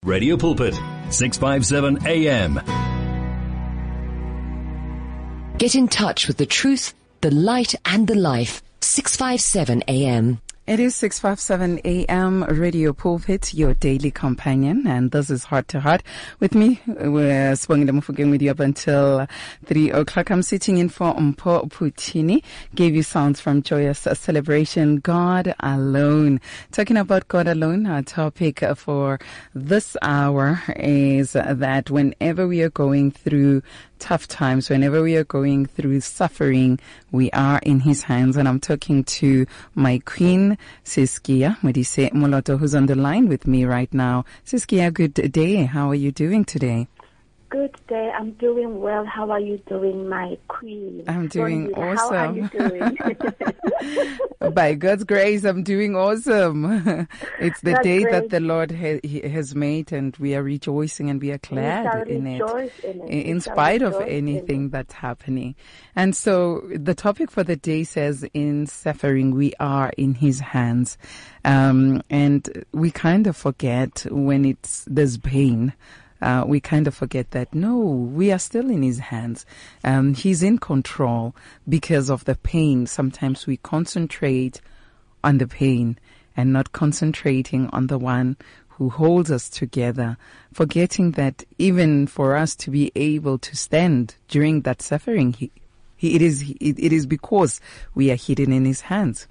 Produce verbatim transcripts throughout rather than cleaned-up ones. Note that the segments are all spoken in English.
Radio Pulpit, six fifty-seven A M. Get in touch with the truth, the light and the life. six fifty-seven A M. It is six fifty-seven A M, Radio Pulpit, your daily companion, and this is Heart to Heart. With me, we're Sibongile Mofokeng with you up until three o'clock. I'm sitting in for Mpho Phuthini. Gave you sounds from Joyous Celebration, God Alone. Talking about God Alone, our topic for this hour is that whenever we are going through tough times, whenever we are going through suffering, we are in His hands. And I'm talking to my queen, Siskia Modise Moloto, who's on the line with me right now. Siskia, good day. How are you doing today? Good day. I'm doing well. How are you doing, my queen? I'm doing Bonita, awesome. How are you doing? By God's grace, I'm doing awesome. It's the That's day great. that the Lord ha- he has made, and we are rejoicing and we are glad we in it, in it, in, we in shall spite of rejoice anything that's happening. And so the topic for the day says, in suffering, we are in His hands. Um, and we kind of forget when it's there's pain. Uh, we kind of forget that, no, we are still in His hands. Um, he's in control because of the pain. Sometimes we concentrate on the pain and not concentrating on the one who holds us together, forgetting that even for us to be able to stand during that suffering, he, he, it is it, it is because we are hidden in His hands.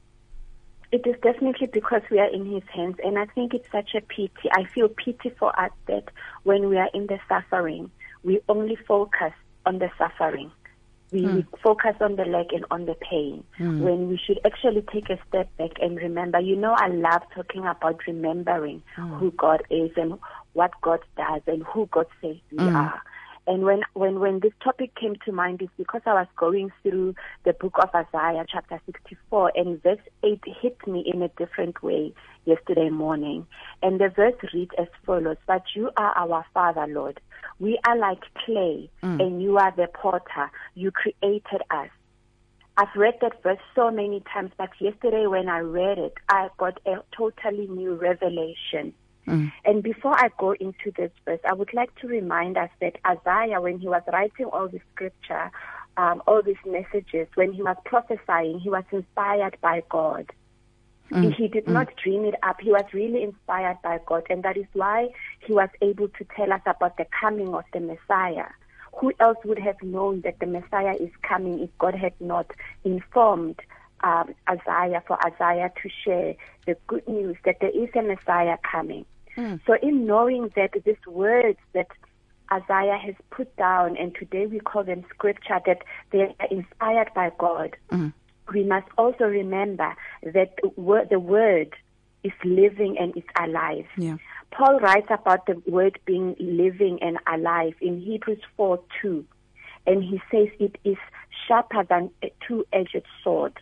It is definitely because we are in His hands, and I think it's such a pity. I feel pity for us that when we are in the suffering, we only focus on the suffering. We mm. focus on the leg and on the pain, mm. when we should actually take a step back and remember. You know, I love talking about remembering mm. who God is and what God does and who God says we mm. are. And when, when, when this topic came to mind, it's because I was going through the book of Isaiah, chapter sixty-four, and verse eight hit me in a different way yesterday morning. And the verse reads as follows: "But you are our Father, Lord. We are like clay, mm. and you are the potter. You created us." I've read that verse so many times, but yesterday when I read it, I got a totally new revelation. Mm. And before I go into this verse, I would like to remind us that Isaiah, when he was writing all the scripture, um, all these messages, when he was prophesying, he was inspired by God. Mm. He, he did mm. not dream it up. He was really inspired by God, and that is why he was able to tell us about the coming of the Messiah. Who else would have known that the Messiah is coming if God had not informed um, Isaiah, for Isaiah to share the good news that there is a Messiah coming? Mm. So in knowing that these words that Isaiah has put down, and today we call them scripture, that they are inspired by God, mm. we must also remember that the word is living and is alive. Yeah. Paul writes about the word being living and alive in Hebrews four two, and he says it is sharper than a two-edged sword.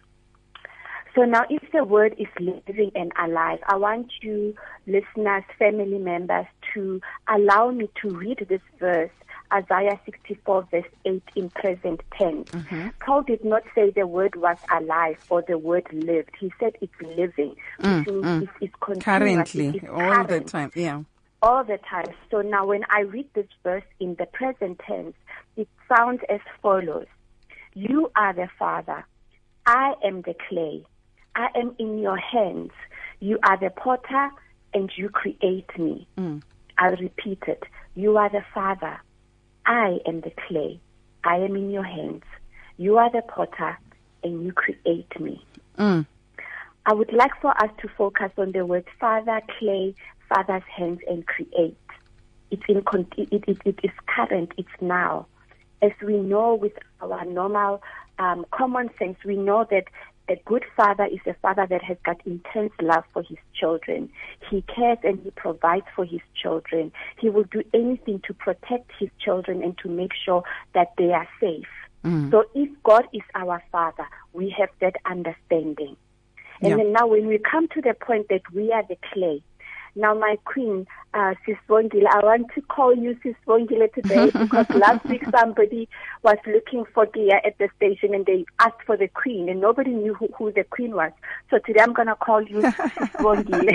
So now, if the word is living and alive, I want you, listeners, family members, to allow me to read this verse, Isaiah sixty-four, verse eight, in present tense. Mm-hmm. Paul did not say the word was alive or the word lived. He said it's living. Mm, mm. It's, it's continuous. Currently, it's all current, the time, yeah. All the time. So now, when I read this verse in the present tense, it sounds as follows: "You are the Father. I am the clay. I am in your hands. You are the potter, and you create me." Mm. I'll repeat it. You are the Father. I am the clay. I am in your hands. You are the potter, and you create me. Mm. I would like for us to focus on the word Father, clay, Father's hands, and create. It's in, it, it, it is current. It's now. As we know with our normal um, common sense, we know that a good father is a father that has got intense love for his children. He cares and he provides for his children. He will do anything to protect his children and to make sure that they are safe. Mm. So if God is our Father, we have that understanding. And yeah. then now when we come to the point that we are the clay, Now, my queen, uh, Sisbongile, I want to call you Sisbongile today because last week somebody was looking for Gia at the station and they asked for the queen and nobody knew who, who the queen was. So today I'm going to call you Sisbongile.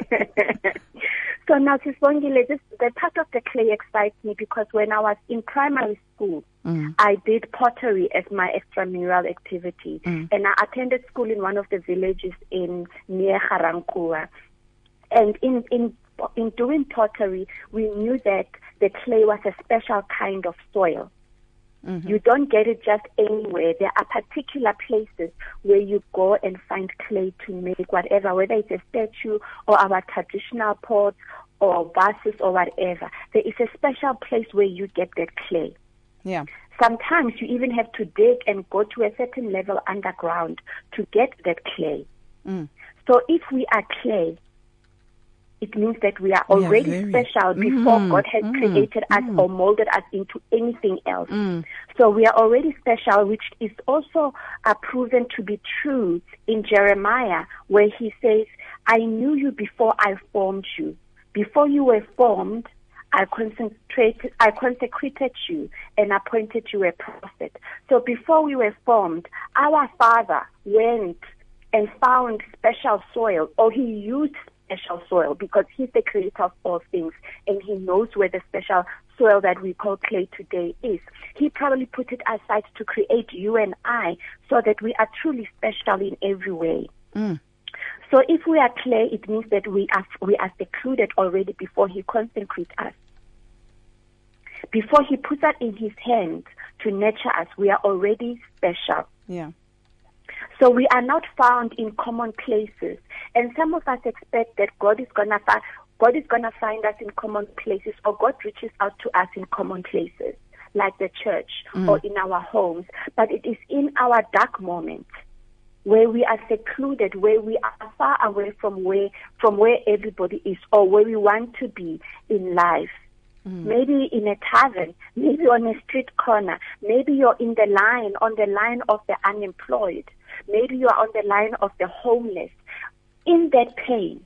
So now, Sisbongile, this, the part of the clay excites me because when I was in primary school, mm. I did pottery as my extramural activity. Mm. And I attended school in one of the villages in near Harankua. And in, in, in doing pottery, we knew that the clay was a special kind of soil. Mm-hmm. You don't get it just anywhere. There are particular places where you go and find clay to make whatever, whether it's a statue or our traditional pots or vases or whatever. There is a special place where you get that clay. Yeah. Sometimes you even have to dig and go to a certain level underground to get that clay. Mm. So if we are clay, it means that we are already very, special before mm, God has mm, created us mm. or molded us into anything else. Mm. So we are already special, which is also uh, proven to be true in Jeremiah, where he says, I knew you before I formed you. Before you were formed, I concentrated, I consecrated you and appointed you a prophet. So before we were formed, our Father went and found special soil, or he used special soil because he's the creator of all things and he knows where the special soil that we call clay today is. He probably put it aside to create you and I so that we are truly special in every way. Mm. So if we are clay, it means that we are we are secluded already before he consecrates us. Before he puts us in his hands to nurture us, we are already special. Yeah. So we are not found in common places. And some of us expect that God is gonna find God is gonna find us in common places, or God reaches out to us in common places, like the church mm. or in our homes. But it is in our dark moments where we are secluded, where we are far away from where from where everybody is, or where we want to be in life. Mm. Maybe in a tavern, maybe on a street corner, maybe you're in the line, on the line of the unemployed, maybe you're on the line of the homeless. In that pain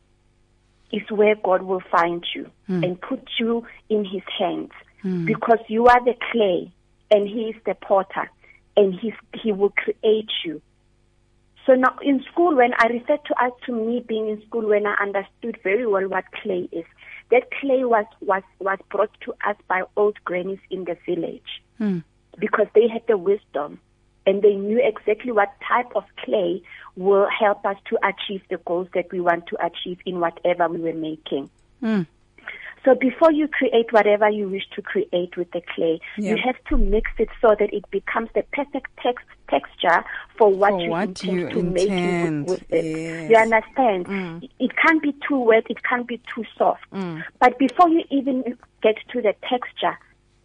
is where God will find you mm. and put you in his hands mm. because you are the clay and he is the potter and he's, he will create you. So now in school, when I refer to us to me being in school, when I understood very well what clay is, that clay was, was, was brought to us by old grannies in the village mm. because they had the wisdom and they knew exactly what type of clay will help us to achieve the goals that we want to achieve in whatever we were making. Mm. So before you create whatever you wish to create with the clay, yeah. you have to mix it so that it becomes the perfect text, texture for what for you what intend you to intend. make with, with it. Yes. You understand? Mm. It can't be too wet, it can't be too soft. Mm. But before you even get to the texture,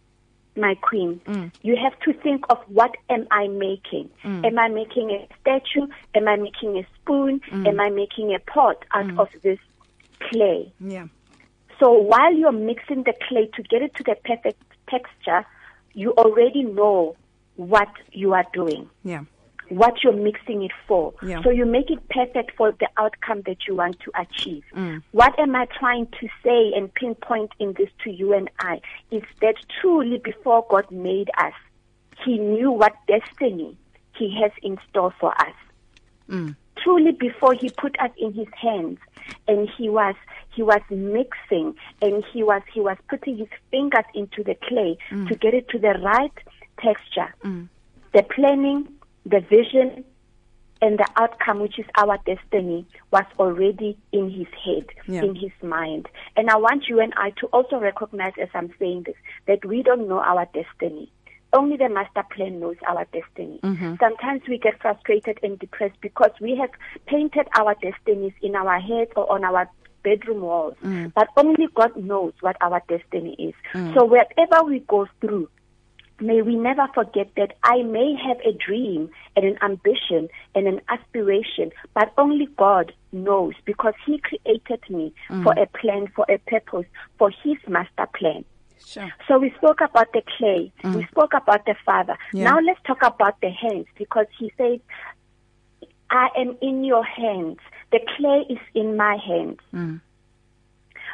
my queen, mm. you have to think of what am I making? Mm. Am I making a statue? Am I making a spoon? Mm. Am I making a pot out mm. of this clay? Yeah. So while you're mixing the clay to get it to the perfect texture, you already know what you are doing. Yeah. What you're mixing it for. Yeah. So you make it perfect for the outcome that you want to achieve. Mm. What am I trying to say and pinpoint in this to you and I? Is that truly before God made us, he knew what destiny he has in store for us. Mm. Truly before he put us in his hands and he was he was mixing and he was he was putting his fingers into the clay mm. to get it to the right texture. Mm. The planning, the vision, and the outcome, which is our destiny, was already in his head, yeah. in his mind. And I want you and I to also recognize, as I'm saying this, that we don't know our destiny. Only the master plan knows our destiny. Mm-hmm. Sometimes we get frustrated and depressed because we have painted our destinies in our heads or on our bedroom walls. Mm. But only God knows what our destiny is. Mm. So wherever we go through, may we never forget that I may have a dream and an ambition and an aspiration, but only God knows because he created me mm. for a plan, for a purpose, for his master plan. Sure. So we spoke about the clay. Mm. We spoke about the Father. Yeah. Now let's talk about the hands because he says, I am in your hands. The clay is in my hands. Mm.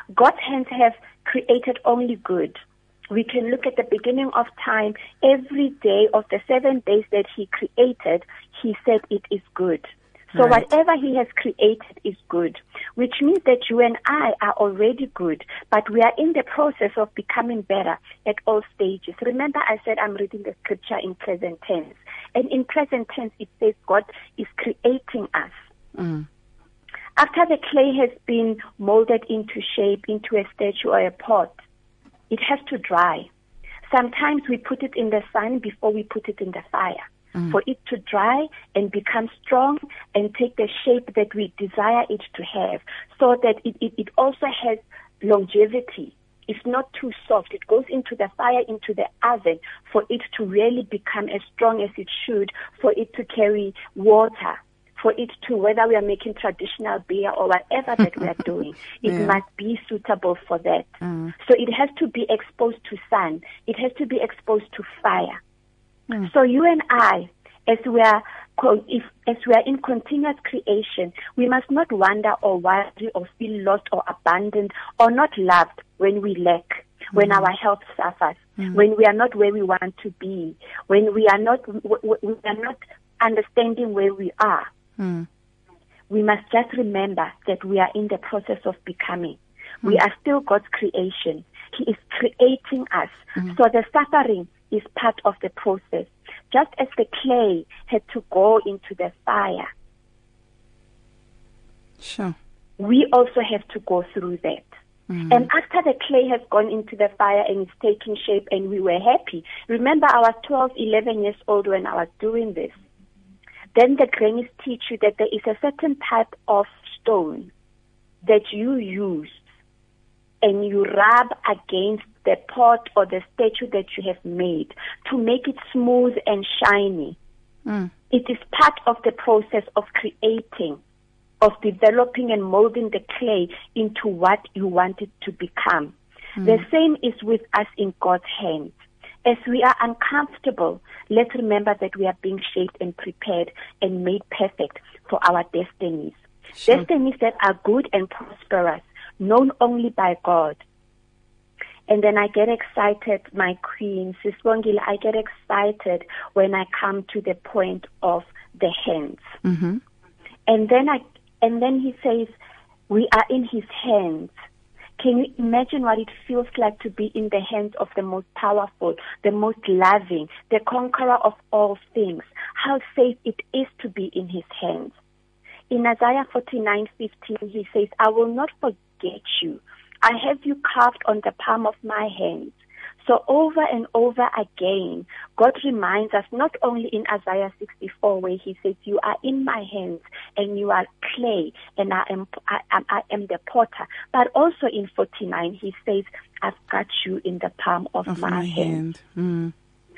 God's hands have created only good. We can look at the beginning of time. Every day of the seven days that he created, he said it is good. So Right. whatever he has created is good, which means that you and I are already good, but we are in the process of becoming better at all stages. Remember, I said I'm reading the scripture in present tense. And in present tense, it says God is creating us. Mm. After the clay has been molded into shape, into a statue or a pot, it has to dry. Sometimes we put it in the sun before we put it in the fire. Mm. For it to dry and become strong and take the shape that we desire it to have, so that it, it, it also has longevity. It's not too soft. It goes into the fire, into the oven, for it to really become as strong as it should, for it to carry water, for it to, whether we are making traditional beer or whatever that we are doing, it Yeah. must be suitable for that. Mm. So it has to be exposed to sun. It has to be exposed to fire. Mm. So you and I, as we are co- if, as we are in continuous creation, we must not wonder or worry or feel lost or abandoned or not loved when we lack, when our health suffers, Mm. when we are not where we want to be, when we are not w- w- we are not understanding where we are. Mm. We must just remember that we are in the process of becoming. We are still God's creation. He is creating us. Mm. So the suffering is part of the process. Just as the clay had to go into the fire, Sure. we also have to go through that. Mm. And after the clay has gone into the fire and it's taking shape and we were happy. Remember, I was twelve, eleven years old when I was doing this. Then the grannies teach you that there is a certain type of stone that you use and you rub against the pot or the statue that you have made to make it smooth and shiny. Mm. It is part of the process of creating, of developing and molding the clay into what you want it to become. Mm. The same is with us in God's hands. As we are uncomfortable, let's remember that we are being shaped and prepared and made perfect for our destinies. Sure. Destinies that are good and prosperous, known only by God. And then I get excited, my queen, Siswongile, I get excited when I come to the point of the hands. Mm-hmm. And then I, and then he says, we are in his hands. Can you imagine what it feels like to be in the hands of the most powerful, the most loving, the conqueror of all things? How safe it is to be in his hands. In Isaiah forty-nine fifteen, he says, I will not forget you. I have you carved on the palm of my hands. So over and over again, God reminds us, not only in Isaiah sixty-four, where he says, you are in my hands and you are clay and I am, I, I, I am the potter. But also in forty-nine, he says, I've got you in the palm of, Of my, my hand. hand. Mm.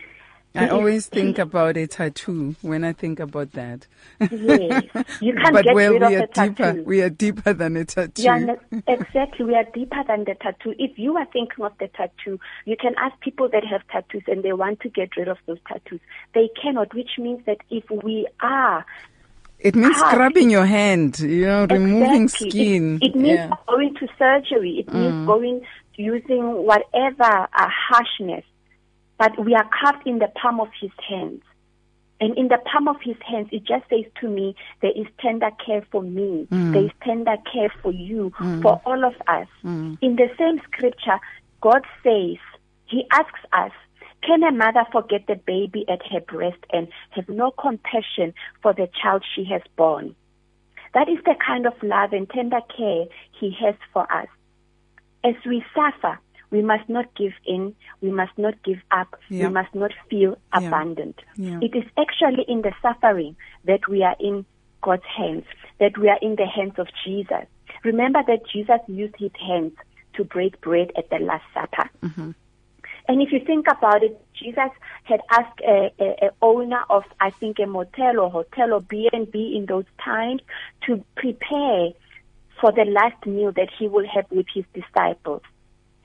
I always think about a tattoo when I think about that. Yes. You can't but get where rid we of are a deeper, tattoo. we are deeper than a tattoo. Yeah, no, exactly. We are deeper than the tattoo. If you are thinking of the tattoo, you can ask people that have tattoos and they want to get rid of those tattoos. They cannot, which means that if we are... It means Ah, scrubbing your hand, you know, removing exactly. skin. It, it means yeah. going to surgery. It means Mm. going, using whatever uh, harshness. But we are carved in the palm of his hands. And in the palm of his hands, it just says to me, there is tender care for me. Mm. There is tender care for you, Mm. for all of us. Mm. In the same scripture, God says, he asks us, can a mother forget the baby at her breast and have no compassion for the child she has born? That is the kind of love and tender care he has for us. As we suffer, we must not give in. We must not give up. Yeah. We must not feel Yeah. abandoned. Yeah. It is actually in the suffering that we are in God's hands, that we are in the hands of Jesus. Remember that Jesus used his hands to break bread at the Last Supper. Mm-hmm. And if you think about it, Jesus had asked a, a, a owner of, I think, a motel or hotel or B and B in those times to prepare for the last meal that he will have with his disciples.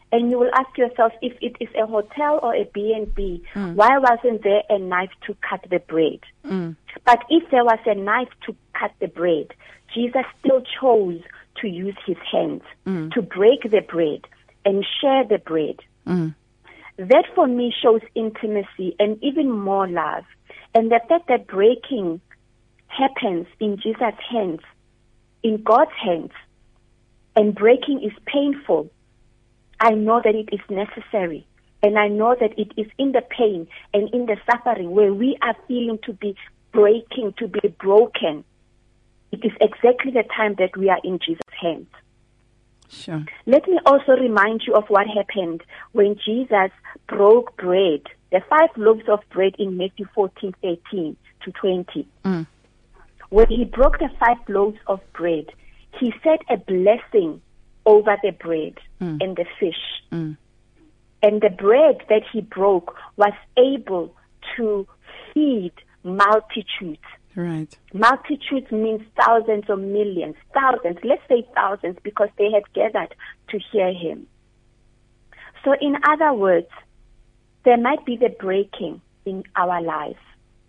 And you will ask yourself, if it is a hotel or a B and B, mm. why wasn't there a knife to cut the bread? Mm. But if there was a knife to cut the bread, Jesus still chose to use his hands mm. to break the bread and share the bread. Mm. That for me shows intimacy and even more love. And the fact that breaking happens in Jesus' hands, in God's hands, and breaking is painful, I know that it is necessary. And I know that it is in the pain and in the suffering where we are feeling to be breaking, to be broken. It is exactly the time that we are in Jesus' hands. Sure. Let me also remind you of what happened when Jesus broke bread, the five loaves of bread in Matthew fourteen, thirteen to twenty. Mm. When he broke the five loaves of bread, he said a blessing over the bread mm. and the fish. Mm. And the bread that he broke was able to feed multitudes. Right. Multitudes means thousands or millions, thousands, let's say thousands, because they had gathered to hear him. So in other words, there might be the breaking in our life.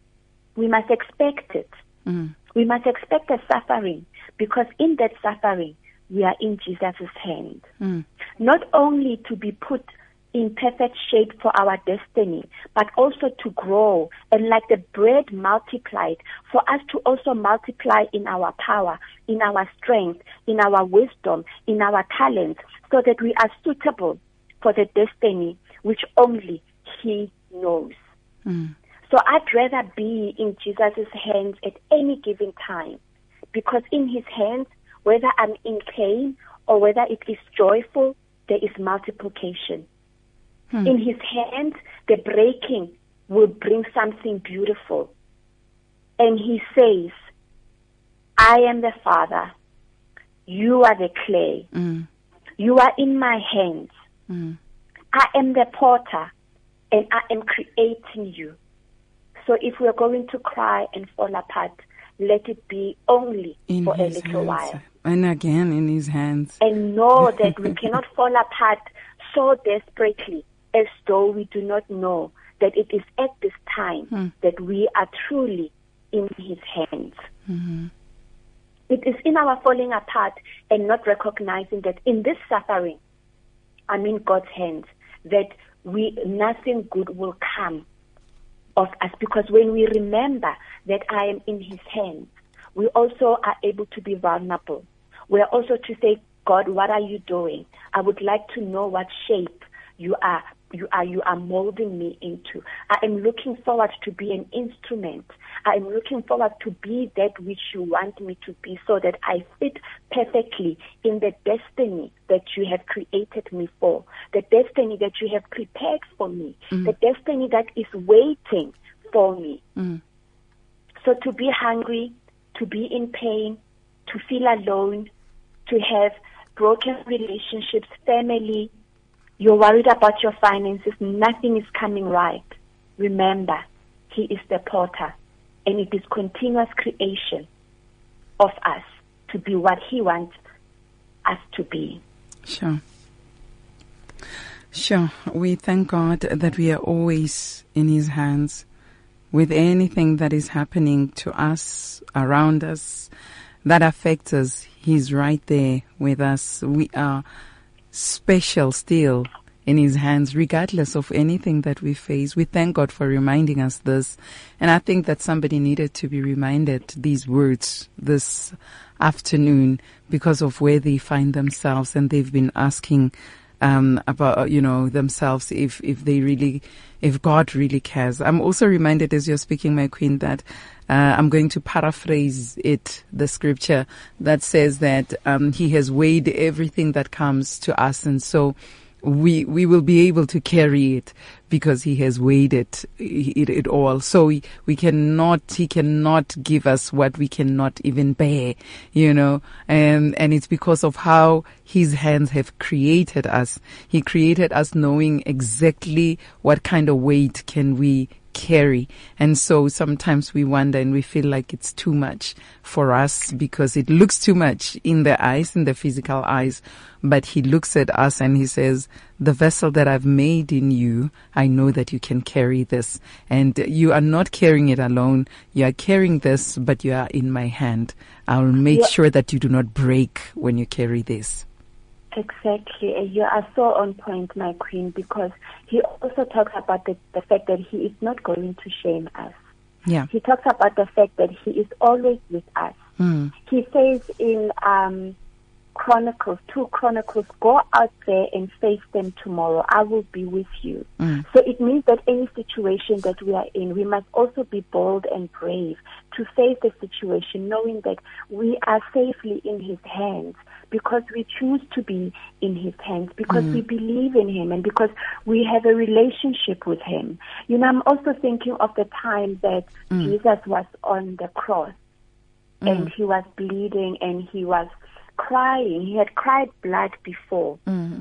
We must expect it. Mm. We must expect the suffering, because in that suffering, we are in Jesus' hand. Mm. Not only to be put in perfect shape for our destiny, but also to grow, and like the bread multiplied, for us to also multiply in our power, in our strength, in our wisdom, in our talents, so that we are suitable for the destiny which only he knows. Mm. So I'd rather be in Jesus' hands at any given time, because in his hands, whether I'm in pain or whether it is joyful, there is multiplication. Hmm. In his hands, the breaking will bring something beautiful. And he says, I am the Father, you are the clay, mm. you are in my hands, mm. I am the potter, and I am creating you. So if we are going to cry and fall apart, let it be only in for a his little hands. while. And again in his hands. And know that we cannot fall apart so desperately as though we do not know that it is at this time hmm. that we are truly in his hands. Mm-hmm. It is in our falling apart and not recognizing that in this suffering, I'm in God's hands, that we nothing good will come of us, because when we remember that I am in his hands, we also are able to be vulnerable. We are also to say, God, what are you doing? I would like to know what shape you are you are you are molding me into. I am looking forward to be an instrument. I am looking forward to be that which you want me to be, so that I fit perfectly in the destiny that you have created me for, the destiny that you have prepared for me, mm. the destiny that is waiting for me. Mm. So to be hungry, to be in pain, to feel alone, to have broken relationships, family, you're worried about your finances, nothing is coming right. Remember, he is the potter, and it is continuous creation of us to be what he wants us to be. Sure. Sure. We thank God that we are always in his hands. With anything that is happening to us, around us, that affects us, he's right there with us. We are special still in his hands, regardless of anything that we face. We thank God for reminding us this. And I think that somebody needed to be reminded these words this afternoon because of where they find themselves, and they've been asking um about, you know, themselves, if if they really, if God really cares. I'm also reminded as you're speaking, my queen, that uh, I'm going to paraphrase it, the scripture that says that um he has weighed everything that comes to us, and so we we will be able to carry it because he has weighed it, it, it all. So we, we cannot, he cannot give us what we cannot even bear, you know, and, and it's because of how his hands have created us. He created us knowing exactly what kind of weight can we carry. And so sometimes we wonder and we feel like it's too much for us because it looks too much in the eyes, in the physical eyes. But he looks at us and he says, the vessel that I've made in you, I know that you can carry this. And you are not carrying it alone. You are carrying this, but you are in my hand. I'll make yeah. sure that you do not break when you carry this. Exactly. You are so on point, my queen, because he also talks about the, the fact that he is not going to shame us. Yeah. He talks about the fact that he is always with us. Mm. He says in um, Chronicles, two Chronicles, go out there and face them tomorrow. I will be with you. Mm. So it means that any situation that we are in, we must also be bold and brave to face the situation, knowing that we are safely in his hands because we choose to be in his hands, because mm. we believe in him and because we have a relationship with him. You know, I'm also thinking of the time that mm. Jesus was on the cross mm. and he was bleeding and he was crying. He had cried blood before. Mm.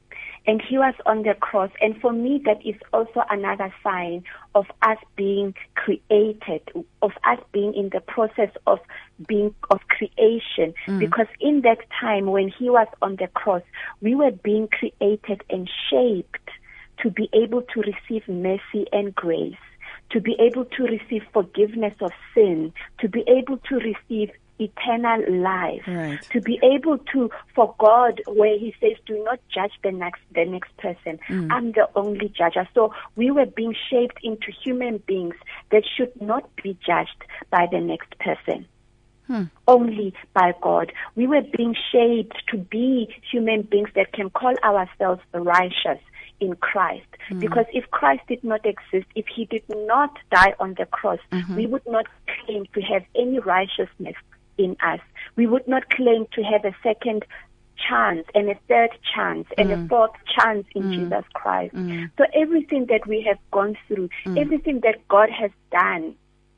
And he was on the cross. And for me, that is also another sign of us being created, of us being in the process of being, of creation. Mm. Because in that time when he was on the cross, we were being created and shaped to be able to receive mercy and grace, to be able to receive forgiveness of sin, to be able to receive eternal life, right. to be able to, for God, where he says, do not judge the next the next person. Mm. I'm the only judge. So we were being shaped into human beings that should not be judged by the next person. Hmm. Only by God. We were being shaped to be human beings that can call ourselves righteous in Christ. Mm. Because if Christ did not exist, if he did not die on the cross, mm-hmm. we would not claim to have any righteousness in us. We would not claim to have a second chance and a third chance and mm. a fourth chance in mm. Jesus Christ. Mm. So everything that we have gone through, mm. everything that God has done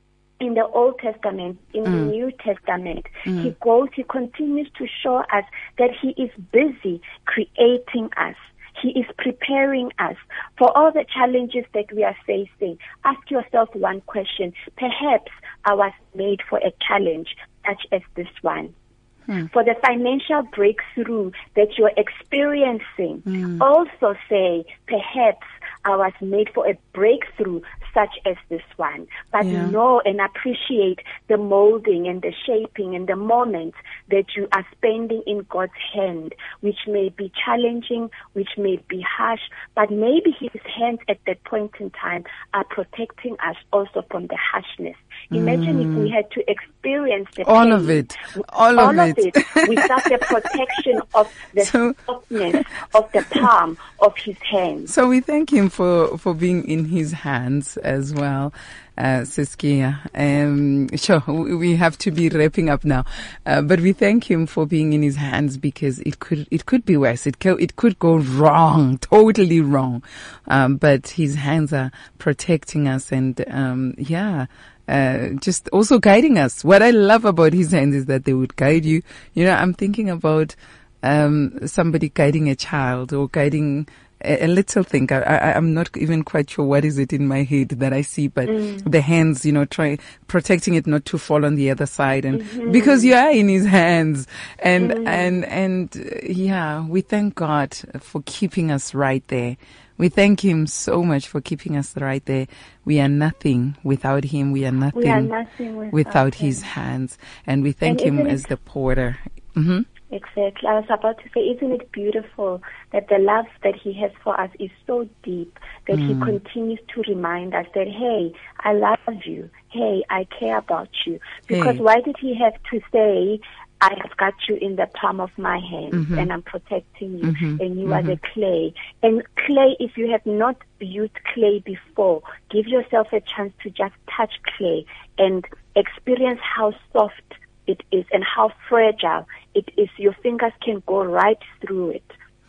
in the Old Testament, in mm. the New Testament, mm. he goes, he continues to show us that he is busy creating us. He is preparing us for all the challenges that we are facing. Ask yourself one question. Perhaps I was made for a challenge such as this one. Hmm. For the financial breakthrough that you're experiencing, hmm. also say, perhaps I was made for a breakthrough such as this one. But yeah. know and appreciate the molding and the shaping and the moments that you are spending in God's hand, which may be challenging, which may be harsh, but maybe his hands at that point in time are protecting us also from the harshness. Imagine mm. if we had to experience the all pain, of it, all, all of, of it, it without the protection of the so, softness of the palm of his hand. So we thank him for, for being in his hands as well, uh, Saskia. Um, sure, we have to be wrapping up now, uh, but we thank him for being in his hands because it could it could be worse. It co- it could go wrong, totally wrong, um, but his hands are protecting us, and um, yeah. Uh, just also guiding us. What I love about his hands is that they would guide you. You know, I'm thinking about um, somebody guiding a child or guiding a, a little thing. I, I, I'm not even quite sure what is it in my head that I see, but mm. the hands, you know, try protecting it not to fall on the other side, and mm-hmm. because you are in his hands, and mm. and and uh, yeah, we thank God for keeping us right there. We thank him so much for keeping us right there. We are nothing without him. We are nothing, we are nothing without, without him. his hands. And we thank and him as the porter. Mm-hmm. Exactly. I was about to say, isn't it beautiful that the love that he has for us is so deep that mm. he continues to remind us that, hey, I love you. Hey, I care about you. Because hey. why did he have to say, I have got you in the palm of my hand, mm-hmm. and I'm protecting you, mm-hmm. and you mm-hmm. are the clay. And clay, if you have not used clay before, give yourself a chance to just touch clay and experience how soft it is and how fragile it is. Your fingers can go right through it.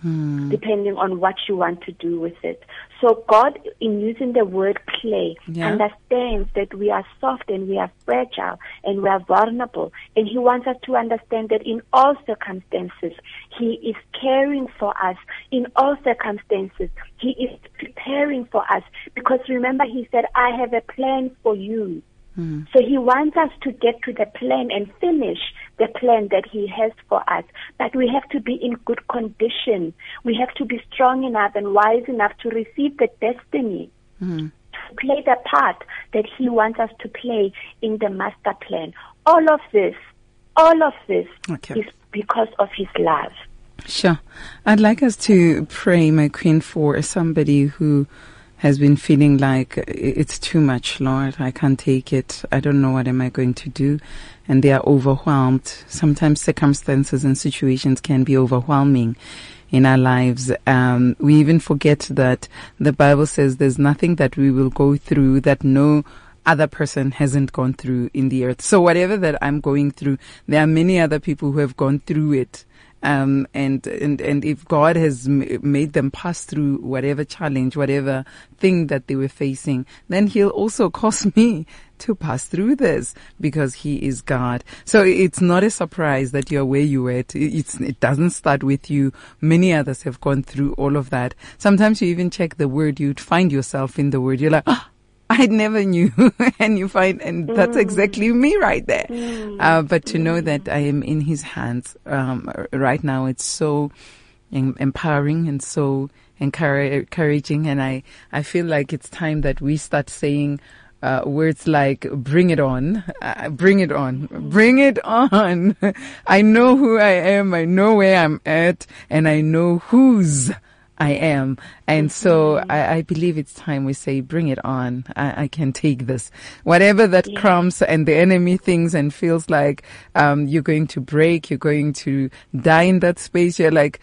Hmm. depending on what you want to do with it. So God, in using the word clay, Yeah. understands that we are soft and we are fragile and we are vulnerable. And He wants us to understand that in all circumstances, He is caring for us. In all circumstances, He is preparing for us. Because remember, He said, I have a plan for you. Mm. So He wants us to get to the plan and finish the plan that He has for us. But we have to be in good condition. We have to be strong enough and wise enough to receive the destiny, Mm. to play the part that He wants us to play in the master plan. All of this, all of this Okay. is because of His love. Sure. I'd like us to pray, my Queen, for somebody who has been feeling like it's too much, Lord. I can't take it. I don't know what am I going to do. And they are overwhelmed. Sometimes circumstances and situations can be overwhelming in our lives. Um, we even forget that the Bible says there's nothing that we will go through that no other person hasn't gone through in the earth. So whatever that I'm going through, there are many other people who have gone through it. Um, and, and, and if God has m- made them pass through whatever challenge, whatever thing that they were facing, then He'll also cause me to pass through this because He is God. So it's not a surprise that you're where you were. It, it's, it doesn't start with you. Many others have gone through all of that. Sometimes you even check the word, you'd find yourself in the word. You're like, oh, I never knew. And you find, and that's exactly me right there. Uh, but to know that I am in His hands, um, right now, it's so em- empowering and so encourage- encouraging. And I, I feel like it's time that we start saying, uh, words like, bring it on, uh, bring it on, bring it on. I know who I am. I know where I'm at, and I know whose I am. And so I, I believe it's time we say, bring it on. I, I can take this. Whatever that Yeah. comes and the enemy thinks and feels like um, you're going to break, you're going to die in that space, you're like,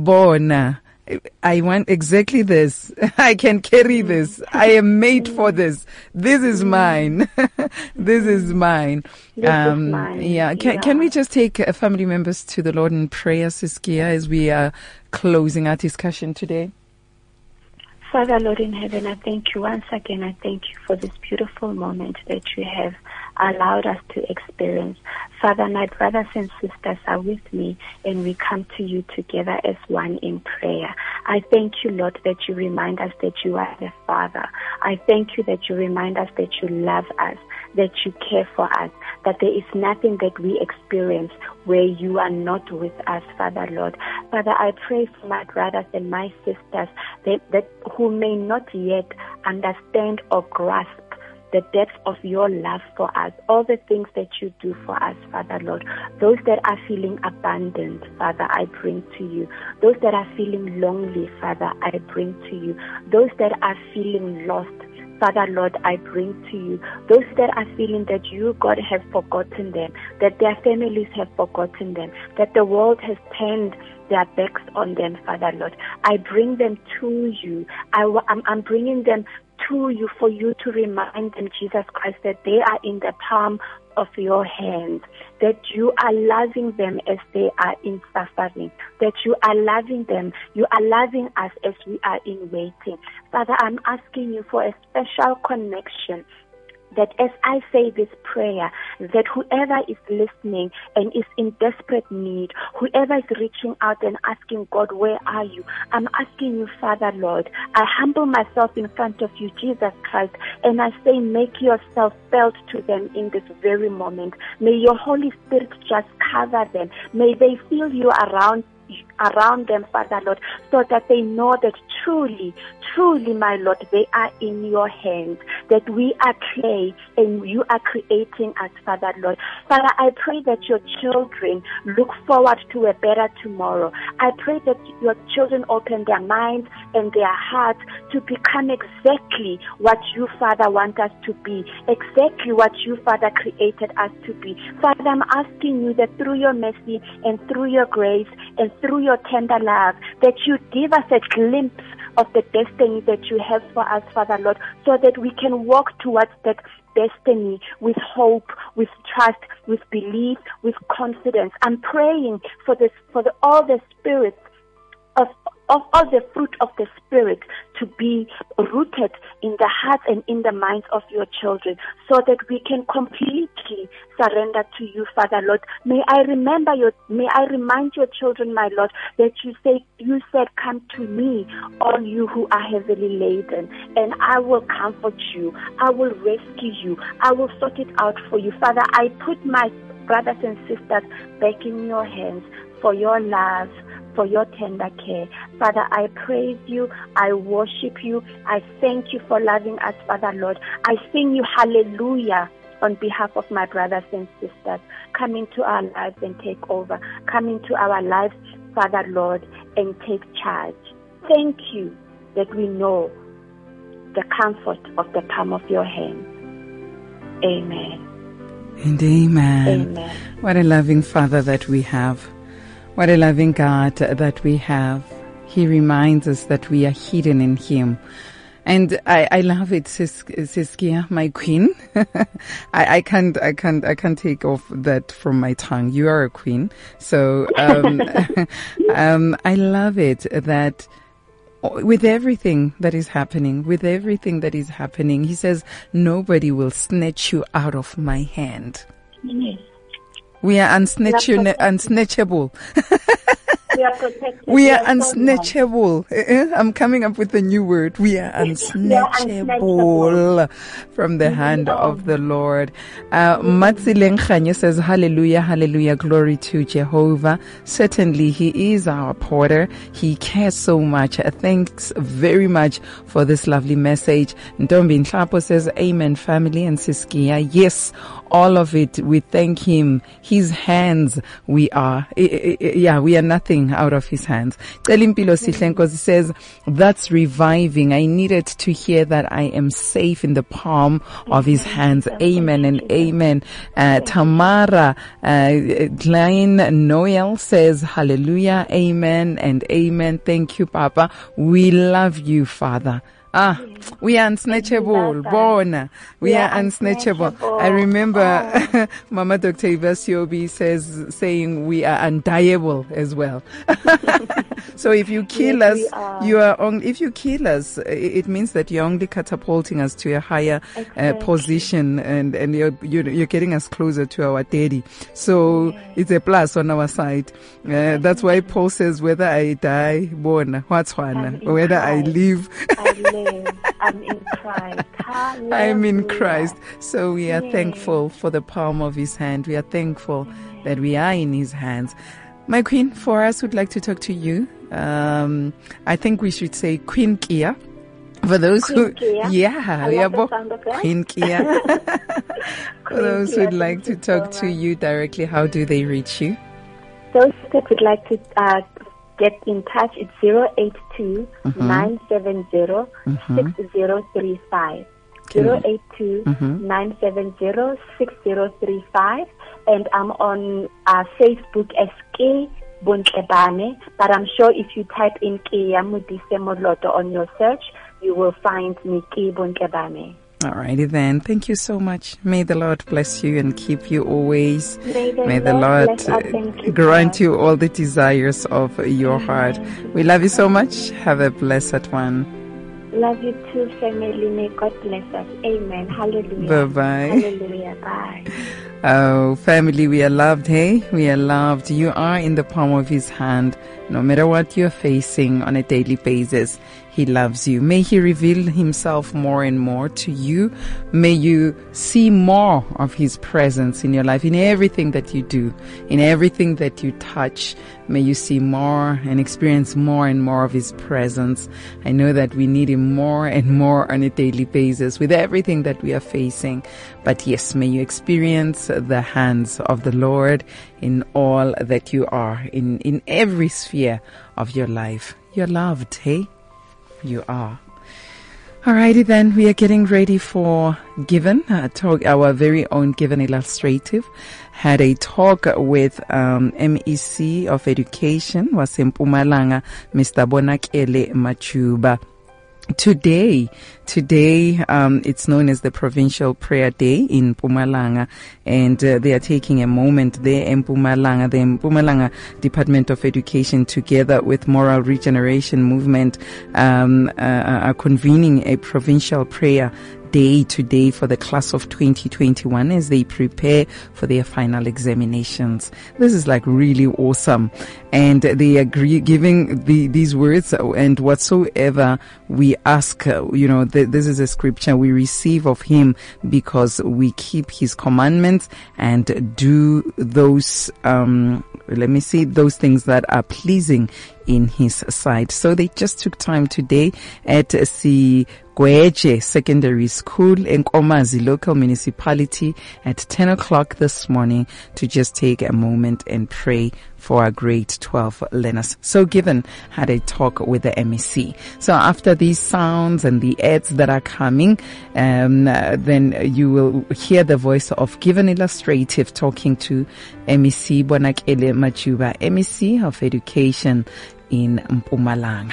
Bona, I want exactly this. I can carry this. I am made for this. This is mine. This is mine. This is mine. Yeah. Can, Yeah. can we just take uh, family members to the Lord in prayer, Siskia, as we are closing our discussion today? Father, Lord in heaven, I thank you once again. I thank you for this beautiful moment that you have allowed us to experience. Father, my brothers and sisters are with me, and we come to you together as one in prayer. I thank you, Lord, that you remind us that you are the Father. I thank you that you remind us that you love us, that you care for us, that there is nothing that we experience where you are not with us, Father, Lord. Father, I pray for my brothers and my sisters that, that who may not yet understand or grasp the depth of your love for us, all the things that you do for us, Father, Lord. Those that are feeling abandoned, Father, I bring to you. Those that are feeling lonely, Father, I bring to you. Those that are feeling lost, Father, Lord, I bring to you. Those that are feeling that you, God, have forgotten them, that their families have forgotten them, that the world has turned their backs on them, Father, Lord. I bring them to you. I, I'm, I'm bringing them to you for you to remind them, Jesus Christ, that they are in the palm of your hand, that you are loving them as they are in suffering, that you are loving them, you are loving us as we are in waiting. Father, I'm asking you for a special connection, that as I say this prayer, that whoever is listening and is in desperate need, whoever is reaching out and asking, God, where are you? I'm asking you, Father, Lord, I humble myself in front of you, Jesus Christ, and I say, make yourself felt to them in this very moment. May your Holy Spirit just cover them. May they feel you around around them, Father, Lord, so that they know that truly, truly, my Lord, they are in your hands, that we are clay and you are creating us, Father, Lord. Father, I pray that your children look forward to a better tomorrow. I pray that your children open their minds and their hearts to become exactly what you, Father, want us to be, exactly what you, Father, created us to be. Father, I'm asking you that through your mercy and through your grace and through your tender love, that you give us a glimpse of the destiny that you have for us, Father, Lord, so that we can walk towards that destiny with hope, with trust, with belief, with confidence. I'm praying for this, for the, all the spirits of of all the fruit of the Spirit to be rooted in the hearts and in the minds of your children, so that we can completely surrender to you, Father Lord. May I remember your, may I remind your children, my Lord, that you say, you said, come to me, all you who are heavily laden, and I will comfort you. I will rescue you. I will sort it out for you. Father, I put my brothers and sisters back in your hands for your love, for your tender care. Father, I praise you. I worship you. I thank you for loving us, Father Lord. I sing you hallelujah on behalf of my brothers and sisters. Come into our lives and take over. Come into our lives, Father Lord, and take charge. Thank you that we know the comfort of the palm of your hand. Amen. And amen. Amen. What a loving Father that we have. What a loving God that we have. He reminds us that we are hidden in Him. And I, I love it, Sis, Siskia, my queen. I, I can't, I can't, I can't take off that from my tongue. You are a queen. So, um, um, I love it that with everything that is happening, with everything that is happening, He says, nobody will snatch you out of my hand. Yes. We are unsnatchable. unsnatchable. We are protected. We are unsnatchable. I'm coming up with a new word. We are unsnatchable from the hand of the Lord. Uh, Matsileng Khanye says, hallelujah, hallelujah, glory to Jehovah. Certainly, He is our porter. He cares so much. Thanks very much for this lovely message. Ntombi Nhlapo says, amen, family and Siskia. Yes, all of it. We thank Him. His hands we are. Yeah, we are nothing out of His hands. Celimpilo Sihlenko says, that's reviving. I needed to hear that I am safe in the palm of His hands. Amen and amen. Uh, Tamara uh, Klein Noel says, hallelujah, amen and amen. Thank you, Papa. We love you, Father. Ah, we are unsnatchable. Bona. We, we are, are unsnatchable. unsnatchable. I remember oh. Mama Doctor Ivasiobi says, saying we are undieable as well. So if you kill yes, us, are. you are only, if you kill us, it means that you're only catapulting us to a higher exactly. uh, position, and, and you're, you're, you're getting us closer to our daddy. So yes. it's a plus on our side. Uh, that's why Paul says, whether I die, bona, what's one, whether I live, I live. I'm in Christ. Hallelujah. I'm in Christ. So we are yes. thankful for the palm of His hand. We are thankful yes. that we are in His hands. My queen, for us, would like to talk to you. Um, I think we should say Queen Kia. For those Queen who, Kia. yeah, yeah, Queen Kia. For those who would like to talk so to you directly, how do they reach you? Those that would like to uh, get in touch, it's zero eight two, nine seven zero, six zero three five. zero eight two, nine seven zero, six zero three five. And I'm on uh, Facebook as K Bontlebane, but I'm sure if you type in K Modise Moloto on your search, you will find me, K Bontlebane. Alrighty then. Thank you so much. May the Lord bless you and keep you always. May the, May the Lord, Lord you, grant God. you all the desires of your Amen. heart. We love you so much. Have a blessed one. Love you too, family. May God bless us. Amen. Hallelujah. Bye-bye. Hallelujah. Bye. Oh, family, we are loved, hey? We are loved. You are in the palm of His hand. No matter what you're facing on a daily basis, He loves you. May He reveal Himself more and more to you. May you see more of His presence in your life, in everything that you do, in everything that you touch. May you see more and experience more and more of His presence. I know that we need Him more and more on a daily basis with everything that we are facing. But yes, may you experience the hands of the Lord in all that you are, in, in every sphere of your life. You're loved, hey? You are. Alrighty then, we are getting ready for Given. Uh, talk, our very own Given Illustrative had a talk with um, M E C of Education, was in Mpumalanga, Mister Bonakele Machuba. Today, today, um, it's known as the Provincial Prayer Day in Mpumalanga, and uh, they are taking a moment there in Mpumalanga, the Mpumalanga Department of Education, together with Moral Regeneration Movement, um, uh, are convening a provincial prayer day today for the class of twenty twenty-one as they prepare for their final examinations. This is like really awesome. And they agree giving the, these words, and whatsoever we ask, you know, th- this is a scripture we receive of him because we keep his commandments and do those, um, let me see, those things that are pleasing in his sight. So they just took time today at the Gweje Secondary School in Nkomazi local municipality at ten o'clock this morning to just take a moment and pray for our grade twelve learners. So Given had a talk with the M E C. So after these sounds and the ads that are coming, um, uh, then you will hear the voice of Given Illustrative talking to M E C Bonakele Machuba, M E C of Education in Mpumalanga.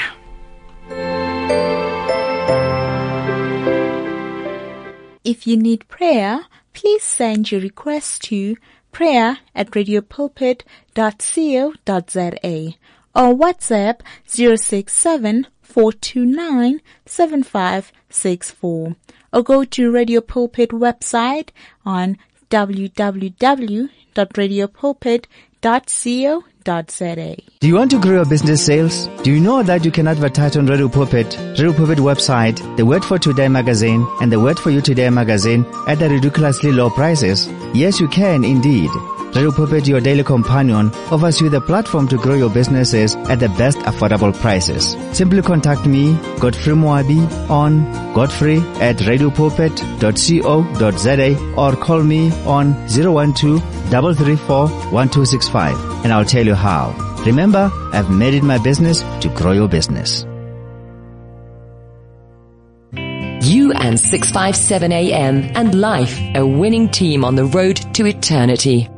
If you need prayer, please send your request to prayer at radiopulpit dot co dot za or WhatsApp zero six seven, four two nine, seven five six four, or go to Radio Pulpit website on w w w dot radiopulpit dot co dot za. Do you want to grow your business sales? Do you know that you can advertise on Radio Pulpit, Radio Pulpit website, the Word for Today magazine, and the Word for You Today magazine at the ridiculously low prices? Yes, you can indeed. Radio Pulpit, your daily companion, offers you the platform to grow your businesses at the best affordable prices. Simply contact me, Godfrey Moabi, on godfrey at radiopulpit dot co dot za or call me on zero one two, three three four, one two six five and I'll tell you how. Remember, I've made it my business to grow your business. You and six fifty-seven A M and Life, a winning team on the road to eternity.